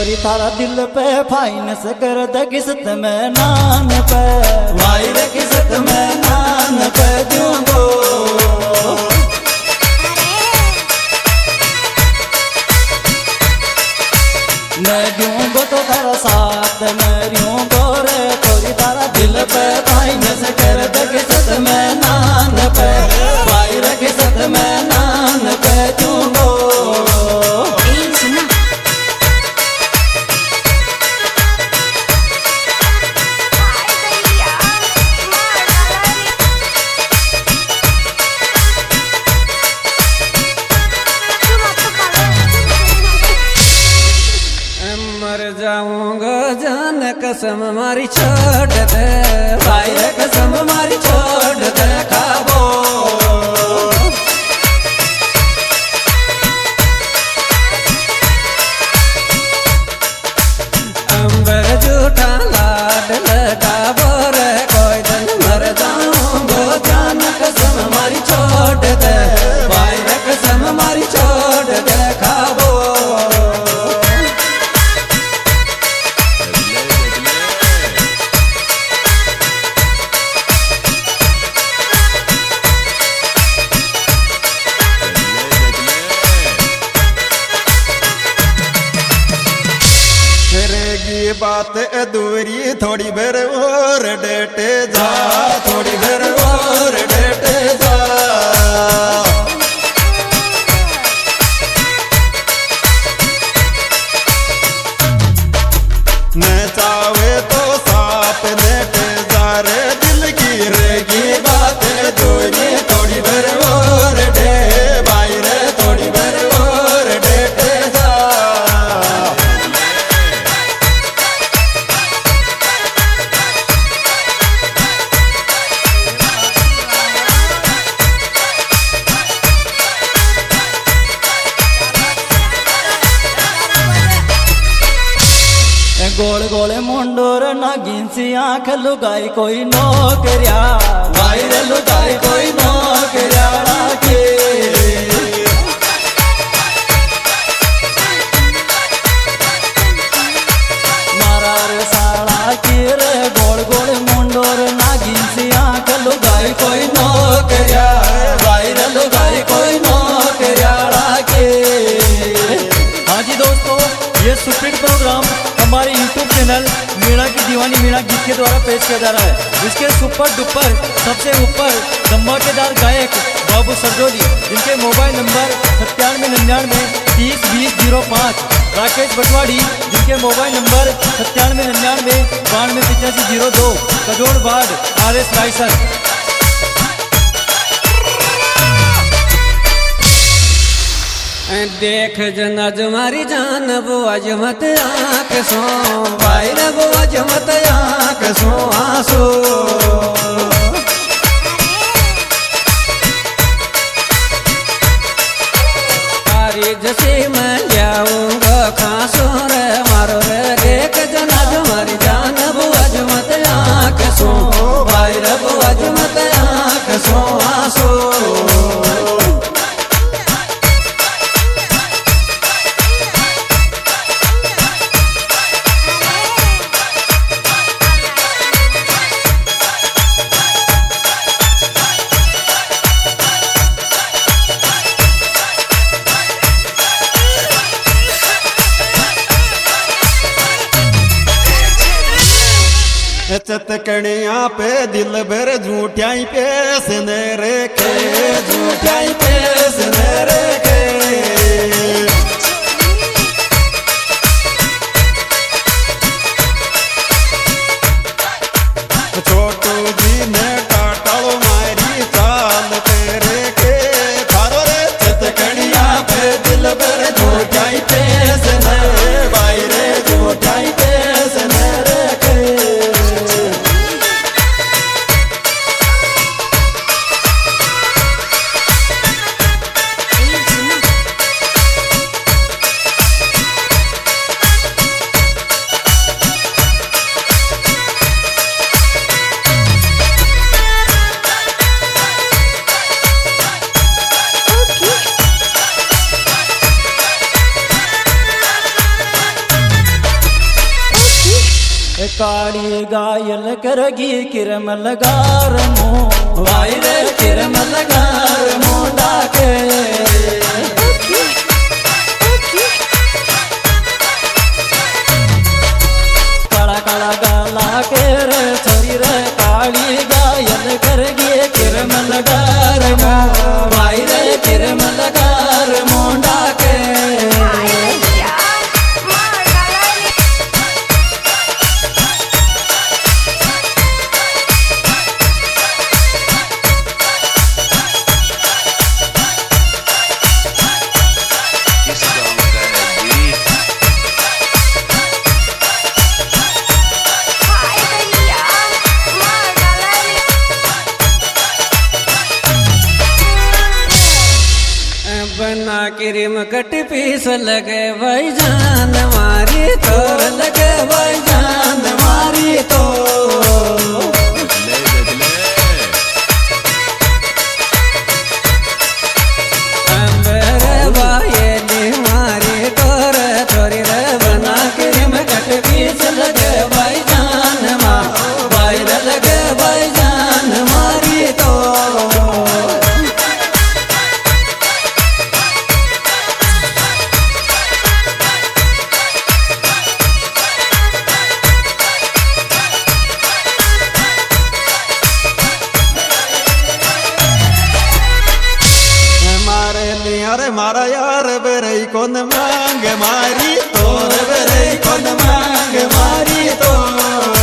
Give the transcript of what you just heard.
गोरी थारा दिल पे फाइनस कर दे किस्त में नान पे भाई रे किस्त में नान पे दूंगो मैं दूंगो तो थारा साथ मैं दूंगो रे गोरी थारा दिल पे फाइनस कर दे किस्त में नान पे भाई रे किस्त में नान पे दूंगो। जाऊंगा जान कसम मारी छोड़ दे भाई रे कसम मारी छोड़ दे खाबो अंबर झूठा लाड लगाबो रे कोई दिन मर जाऊंगा जान कसम मारी छोड़ दे भाई रे कसम मारी छोड़ दे खाबो। बात अधूरी थोड़ी भर और डेटे जा थोड़ी भर और डेटे जा न चाहे तो साथ नेटे जा रे दिल की रेगी बात अधूरी थोड़ी भर और डे भाई रे थोड़ी भर और डेटे जा। गोल गोले मुंडोर नागिन सी आंख लुगाई कोई नौकरिया भाई रे लुगाई कोई नौकरिया के मारा रे साड़ा की रे गोल गोल मुंडोर नागिन सी आंख लुगाई कोई नौकरिया भाई रे लुगाई कोई नौकरिया के। हाँ जी दोस्तों, ये सुप्रीम प्रोग्राम हमारे YouTube चैनल मीणा की दीवानी मीणा गीत के द्वारा पेश किया जा रहा है। इसके सुपर डुपर सबसे ऊपर धमाकेदार गायक बाबू सरजोली, जिनके मोबाइल नंबर 9799302005, राकेश बटवाड़ी, जिनके मोबाइल नंबर 9799928502, कजोड़ बाढ़ RS रायसन। देख जना तुम्हारी जान वो अजमत आँख सो भाई रे वो अजमत आँख सो आंसू तारी जैसे मैं जाऊंगा खासो रे मारो रे देख जना तुम्हारी जान वो अजमत आँख सो भाई रे वो अजमत आँख सो आंसू। चतकणिया पे दिल भर झूठियाई पे सनेरे के झूठाई पे सनेरे के छोटू जी ने काटल मारी चाल तेरे के थारो रे चतकणिया पे दिल भर झूठाई पे सनेरे भाई रे झूठाई पे सनेरे के। काली गायल करगी किरमल गार मो वायरे किरमल गार मोंडा के काला काला गाला के रे छोरी रे काली गायल करगी किरमल गार मो वायरे किरमल गार मोंडा के बना क्रीम कट पीस लगे भाई जान मारी तोर लगे भाई जान मारी तो मारी तोर छोरी रे बना क्रीम कट पीस लगे भाई जान भाई लगे भाई जान मारी तो अरे मारा यार बेरे कौन मांग मारी तो बेरे कौन मांग मारी तो